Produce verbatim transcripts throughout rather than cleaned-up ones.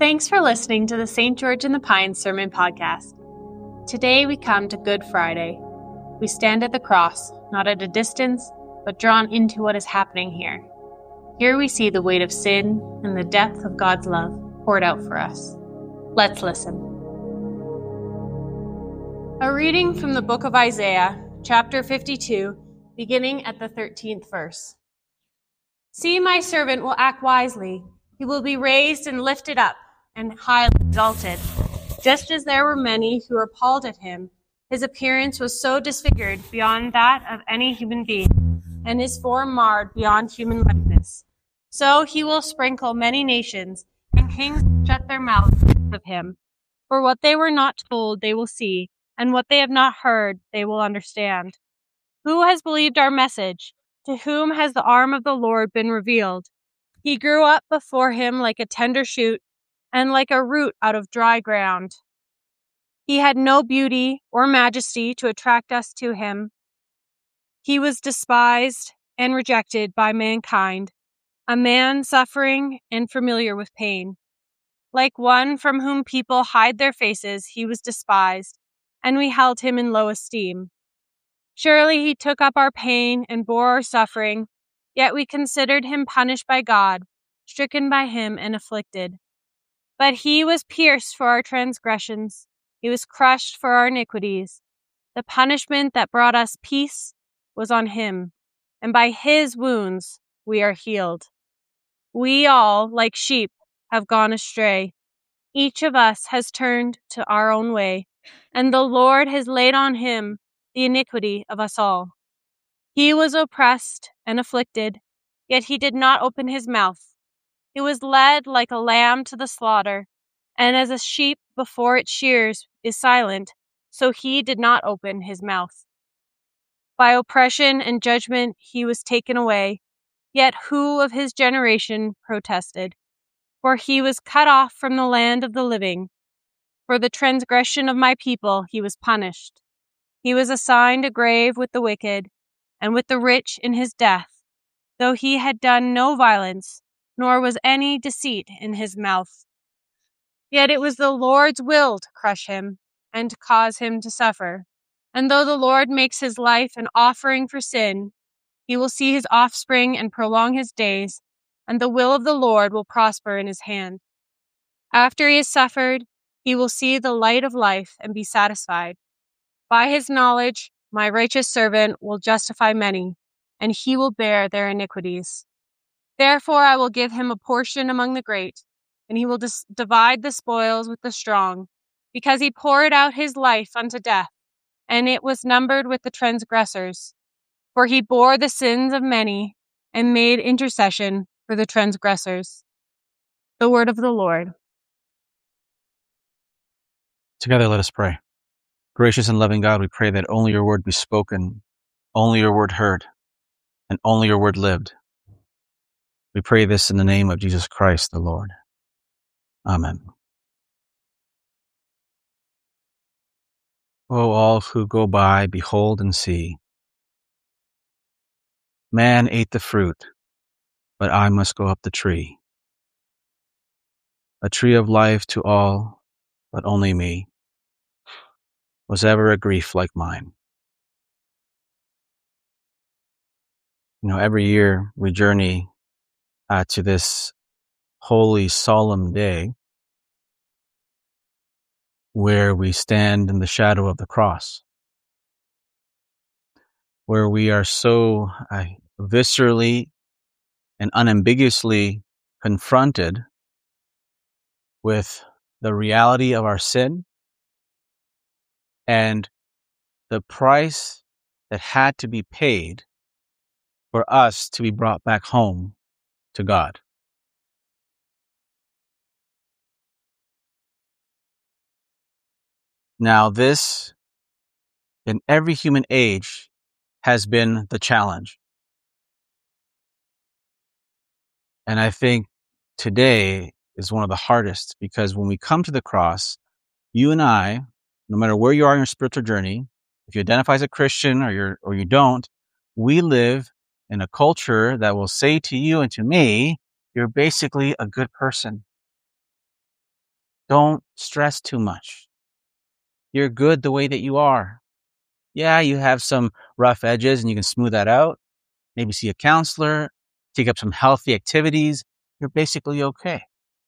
Thanks for listening to the Saint George in the Pines Sermon Podcast. Today we come to Good Friday. We stand at the cross, not at a distance, but drawn into what is happening here. Here we see the weight of sin and the depth of God's love poured out for us. Let's listen. A reading from the book of Isaiah, chapter fifty-two, beginning at the thirteenth verse. See, my servant will act wisely. He will be raised and lifted up and highly exalted. Just as there were many who appalled at him, his appearance was so disfigured beyond that of any human being, and his form marred beyond human likeness. So he will sprinkle many nations, and kings shut their mouths of him. For what they were not told they will see, and what they have not heard they will understand. Who has believed our message? To whom has the arm of the Lord been revealed? He grew up before him like a tender shoot, and like a root out of dry ground. He had no beauty or majesty to attract us to him. He was despised and rejected by mankind, a man suffering and familiar with pain. Like one from whom people hide their faces, he was despised, and we held him in low esteem. Surely he took up our pain and bore our suffering, yet we considered him punished by God, stricken by him and afflicted. But he was pierced for our transgressions. He was crushed for our iniquities. The punishment that brought us peace was on him, and by his wounds we are healed. We all, like sheep, have gone astray. Each of us has turned to our own way, and the Lord has laid on him the iniquity of us all. He was oppressed and afflicted, yet he did not open his mouth. He was led like a lamb to the slaughter, and as a sheep before its shears is silent, so he did not open his mouth. By oppression and judgment he was taken away, yet who of his generation protested? For he was cut off from the land of the living. For the transgression of my people he was punished. He was assigned a grave with the wicked, and with the rich in his death, though he had done no violence, nor was any deceit in his mouth. Yet it was the Lord's will to crush him, and to cause him to suffer. And though the Lord makes his life an offering for sin, he will see his offspring and prolong his days, and the will of the Lord will prosper in his hand. After he has suffered, he will see the light of life and be satisfied. By his knowledge, my righteous servant will justify many, and he will bear their iniquities. Therefore I will give him a portion among the great, and he will dis- divide the spoils with the strong, because he poured out his life unto death, and it was numbered with the transgressors. For he bore the sins of many, and made intercession for the transgressors. The word of the Lord. Together let us pray. Gracious and loving God, we pray that only your word be spoken, only your word heard, and only your word lived. We pray this in the name of Jesus Christ, the Lord. Amen. O all who go by, behold and see. Man ate the fruit, but I must go up the tree. A tree of life to all, but only me. Was ever a grief like mine? You know, every year we journey uh, to this holy, solemn day where we stand in the shadow of the cross, where we are so uh, viscerally and unambiguously confronted with the reality of our sin and the price that had to be paid for us to be brought back home to God. Now, this, in every human age, has been the challenge. And I think today is one of the hardest, because when we come to the cross, you and I, no matter where you are in your spiritual journey, if you identify as a Christian or you're or you don't, we live in a culture that will say to you and to me, you're basically a good person. Don't stress too much. You're good the way that you are. Yeah, you have some rough edges and you can smooth that out. Maybe see a counselor, take up some healthy activities. You're basically okay.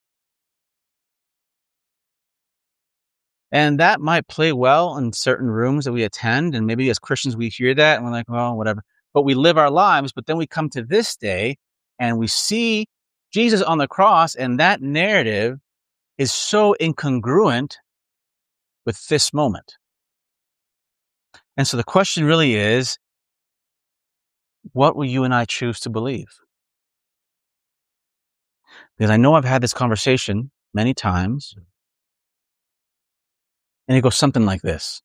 And that might play well in certain rooms that we attend. And maybe as Christians, we hear that and we're like, well, whatever. But we live our lives. But then we come to this day and we see Jesus on the cross, and that narrative is so incongruent with this moment. And so the question really is, what will you and I choose to believe? Because I know I've had this conversation many times, and it goes something like this.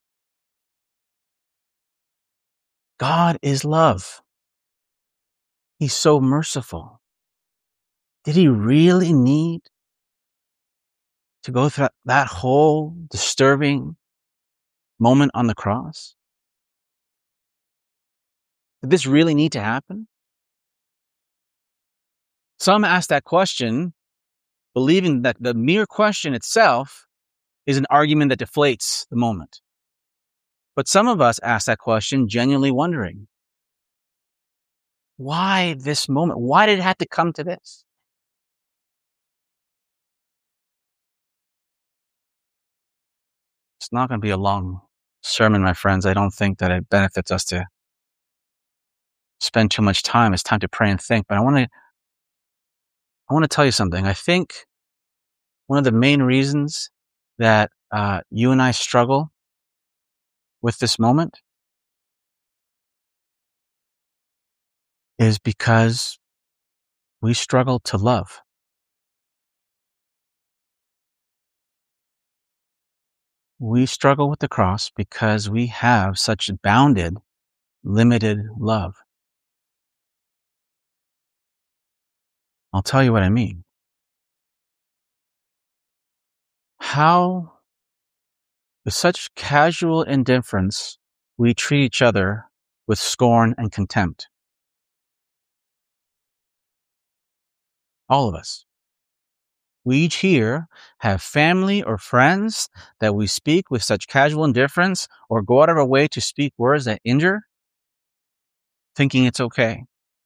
God is love. He's so merciful. Did he really need to go through that whole disturbing moment on the cross? Did this really need to happen? Some ask that question, believing that the mere question itself is an argument that deflates the moment. But some of us ask that question genuinely wondering, why this moment? Why did it have to come to this? It's not going to be a long sermon, my friends. I don't think that it benefits us to spend too much time. It's time to pray and think. But I want to, I want to tell you something. I think one of the main reasons that uh, you and I struggle with this moment is because we struggle to love. We struggle with the cross because we have such bounded, limited love. I'll tell you what I mean. How, with such casual indifference, we treat each other with scorn and contempt. All of us. We each here have family or friends that we speak with such casual indifference or go out of our way to speak words that injure, thinking it's okay.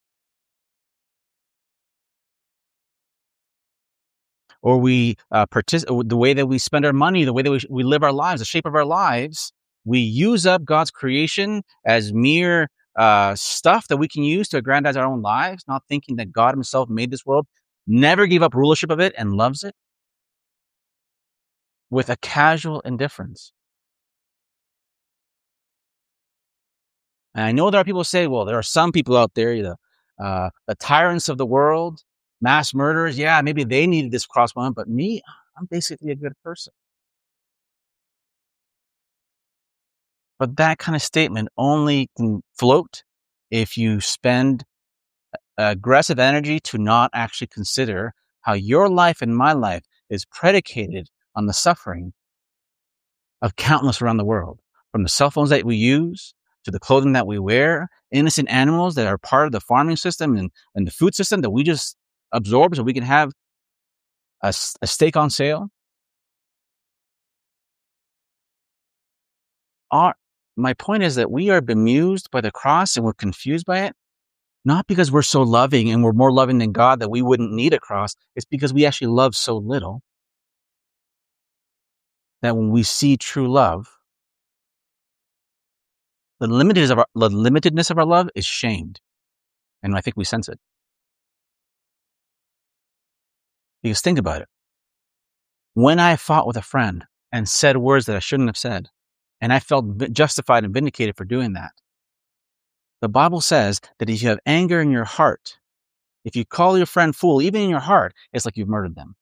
Or we uh, partic- the way that we spend our money, the way that we, we live our lives, the shape of our lives, we use up God's creation as mere uh, stuff that we can use to aggrandize our own lives, not thinking that God himself made this world, never gave up rulership of it, and loves it with a casual indifference. And I know there are people who say, well, there are some people out there, the, uh, the tyrants of the world, mass murderers. Yeah, maybe they needed this cross moment, but me, I'm basically a good person. But that kind of statement only can float if you spend aggressive energy to not actually consider how your life and my life is predicated on the suffering of countless around the world, from the cell phones that we use to the clothing that we wear, innocent animals that are part of the farming system and, and the food system that we just absorb so we can have a, a steak on sale. Our, my point is that we are bemused by the cross and we're confused by it, not because we're so loving and we're more loving than God that we wouldn't need a cross. It's because we actually love so little that when we see true love, the limitedness of our, the limitedness of our love is shamed. And I think we sense it. Because think about it. When I fought with a friend and said words that I shouldn't have said, and I felt justified and vindicated for doing that, the Bible says that if you have anger in your heart, if you call your friend fool, even in your heart, it's like you've murdered them.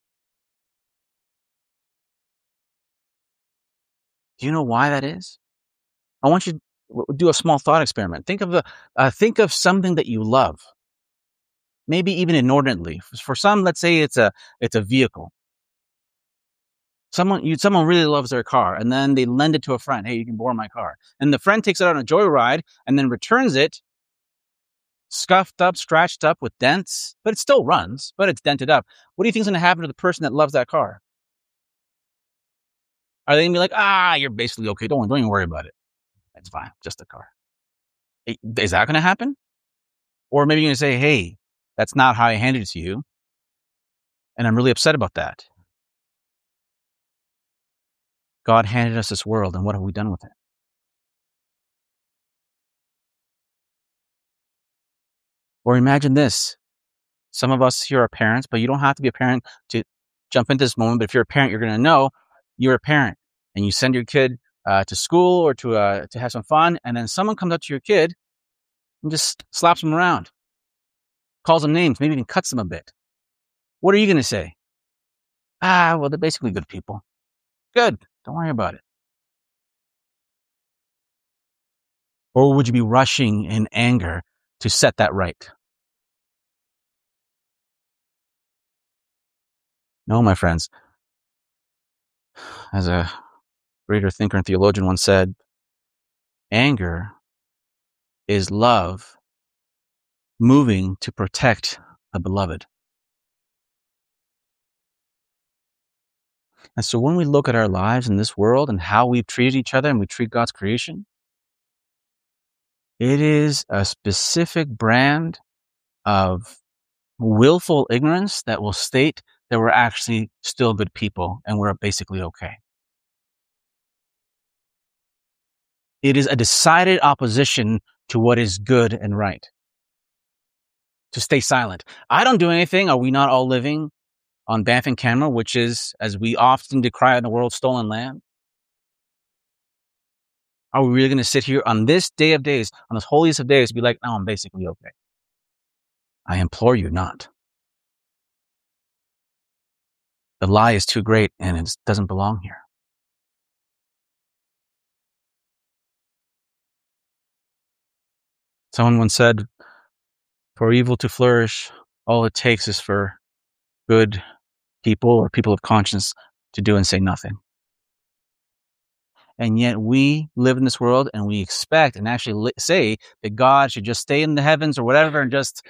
Do you know why that is? I want you to do a small thought experiment. Think of the, uh, think of something that you love, maybe even inordinately. For some, let's say it's a it's a vehicle. Someone you someone really loves their car, and then they lend it to a friend. Hey, you can borrow my car, and the friend takes it on a joyride, and then returns it, scuffed up, scratched up with dents, but it still runs, but it's dented up. What do you think is going to happen to the person that loves that car? Are they going to be like, ah, you're basically okay. Don't, don't even worry about it. It's fine. Just a car. Is that going to happen? Or maybe you're going to say, hey, that's not how I handed it to you. And I'm really upset about that. God handed us this world, and what have we done with it? Or imagine this. Some of us here are parents, but you don't have to be a parent to jump into this moment. But if you're a parent, you're going to know you're a parent, and you send your kid uh, to school or to uh, to have some fun, and then someone comes up to your kid and just slaps them around, calls them names, maybe even cuts them a bit. What are you going to say? Ah, well, they're basically good people. Good. Don't worry about it. Or would you be rushing in anger to set that right? No, my friends. As a greater thinker and theologian once said, anger is love moving to protect the beloved. And so when we look at our lives in this world and how we've treated each other and we treat God's creation, it is a specific brand of willful ignorance that will state that we're actually still good people and we're basically okay. It is a decided opposition to what is good and right. To stay silent. I don't do anything. Are we not all living on Banff and Canmore, which is, as we often decry in the world, stolen land? Are we really going to sit here on this day of days, on this holiest of days, be like, no, I'm basically okay? I implore you not. The lie is too great and it doesn't belong here. Someone once said, for evil to flourish, all it takes is for good people or people of conscience to do and say nothing. And yet we live in this world and we expect and actually li- say that God should just stay in the heavens or whatever and just,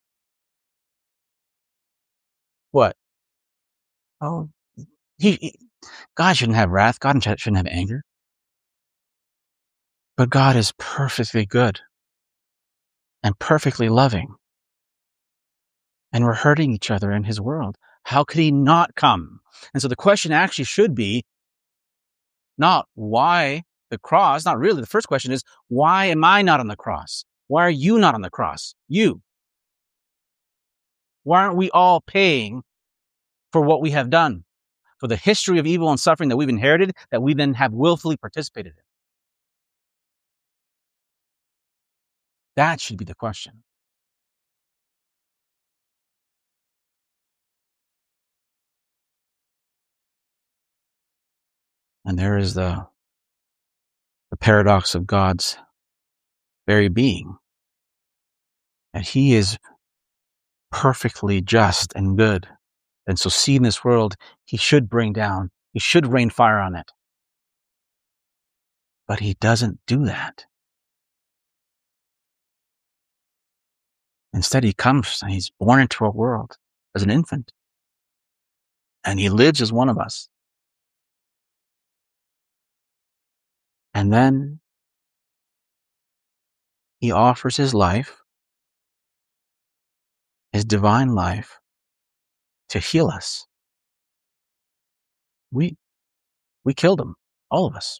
what? Oh, he, he, God shouldn't have wrath. God shouldn't have anger. But God is perfectly good and perfectly loving. And we're hurting each other in his world. How could he not come? And so the question actually should be not why the cross, not really. The first question is, why am I not on the cross? Why are you not on the cross? You. Why aren't we all paying for what we have done? For the history of evil and suffering that we've inherited, that we then have willfully participated in? That should be the question. And there is the, the paradox of God's very being. And he is perfectly just and good. And so see in this world, he should bring down, he should rain fire on it. But he doesn't do that. Instead, he comes and he's born into our world as an infant. And he lives as one of us. And then he offers his life, his divine life, to heal us. We, we killed him, all of us.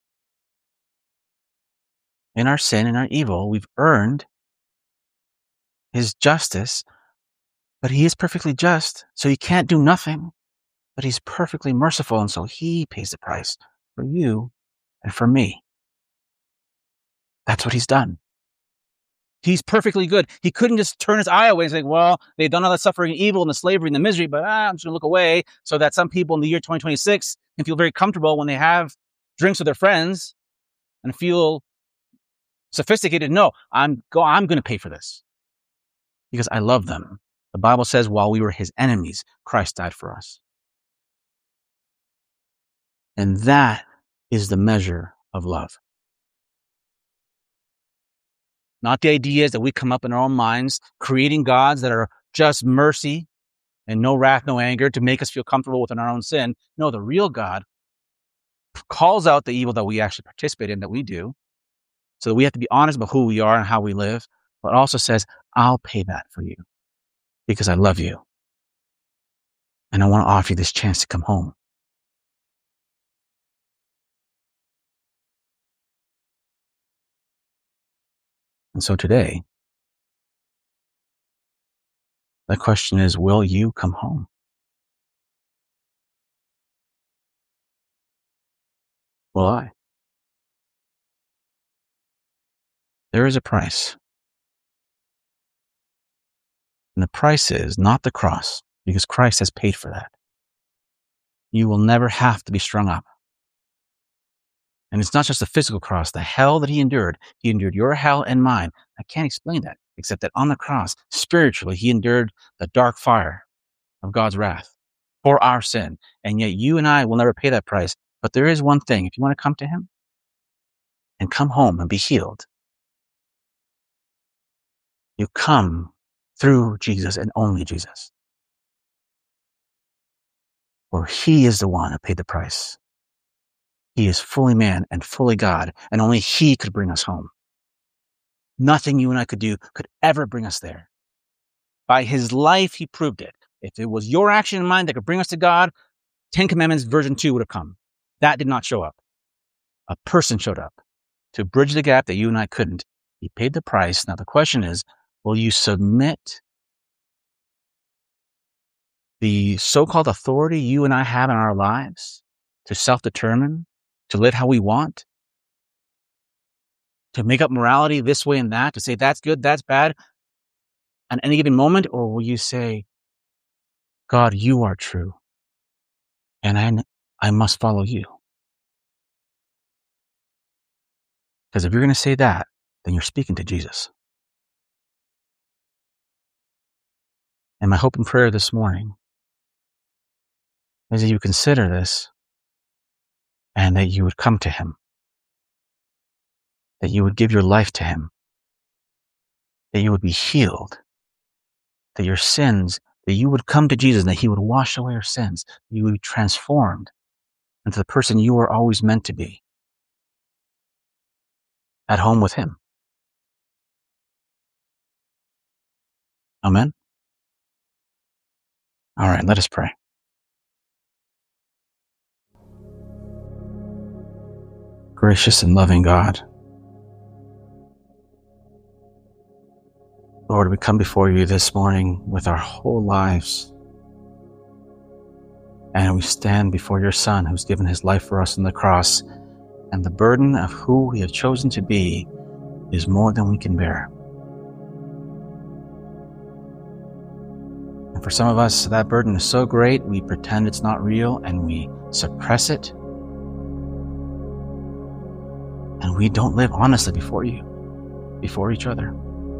In our sin and our evil, we've earned his justice, but he is perfectly just, so he can't do nothing. But he's perfectly merciful, and so he pays the price for you and for me. That's what he's done. He's perfectly good. He couldn't just turn his eye away and say, well, they've done all that suffering and evil and the slavery and the misery, but ah, I'm just going to look away so that some people in the year twenty twenty-six can feel very comfortable when they have drinks with their friends and feel sophisticated. No, I'm go. I'm going to pay for this because I love them. The Bible says while we were his enemies, Christ died for us. And that is the measure of love. Not the ideas that we come up in our own minds, creating gods that are just mercy and no wrath, no anger to make us feel comfortable within our own sin. No, the real God calls out the evil that we actually participate in, that we do. So we have to be honest about who we are and how we live, but also says, I'll pay that for you because I love you. And I want to offer you this chance to come home. And so today, the question is, will you come home? Will I? There is a price. And the price is not the cross, because Christ has paid for that. You will never have to be strung up. And it's not just the physical cross, the hell that he endured. He endured your hell and mine. I can't explain that, except that on the cross, spiritually, he endured the dark fire of God's wrath for our sin. And yet you and I will never pay that price. But there is one thing. If you want to come to him and come home and be healed, you come through Jesus and only Jesus. For he is the one who paid the price. He is fully man and fully God, and only he could bring us home. Nothing you and I could do could ever bring us there. By his life, he proved it. If it was your action and mine that could bring us to God, Ten Commandments version two would have come. That did not show up. A person showed up to bridge the gap that you and I couldn't. He paid the price. Now the question is, will you submit the so-called authority you and I have in our lives to self-determine, to live how we want, to make up morality this way and that, to say that's good, that's bad at any given moment? Or will you say, God, you are true, and I, I must follow you? Because if you're going to say that, then you're speaking to Jesus. And my hope and prayer this morning is that you consider this and that you would come to him, that you would give your life to him, that you would be healed, that your sins, that you would come to Jesus and that he would wash away your sins, that you would be transformed into the person you were always meant to be, at home with him. Amen? All right, let us pray. Gracious and loving God, Lord, we come before you this morning with our whole lives, and we stand before your Son who's given his life for us on the cross, and the burden of who we have chosen to be is more than we can bear. And for some of us, that burden is so great, we pretend it's not real and we suppress it. And we don't live honestly before you, before each other.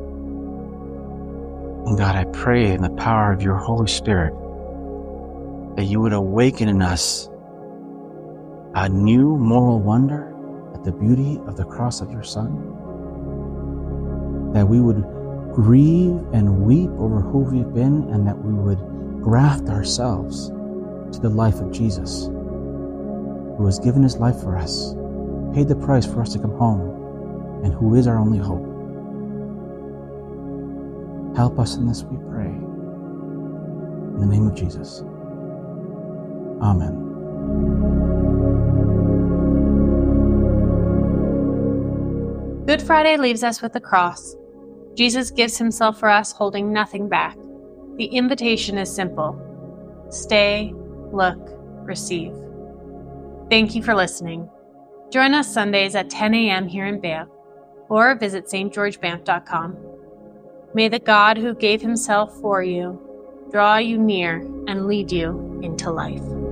And God, I pray in the power of your Holy Spirit that you would awaken in us a new moral wonder at the beauty of the cross of your Son. That we would grieve and weep over who we've been, and that we would graft ourselves to the life of Jesus, who has given his life for us, paid the price for us to come home, and who is our only hope. Help us in this, we pray. In the name of Jesus. Amen. Good Friday leaves us with the cross. Jesus gives himself for us, holding nothing back. The invitation is simple. Stay, look, receive. Thank you for listening. Join us Sundays at ten a.m. here in Banff, or visit s t george banff dot com. May the God who gave himself for you draw you near and lead you into life.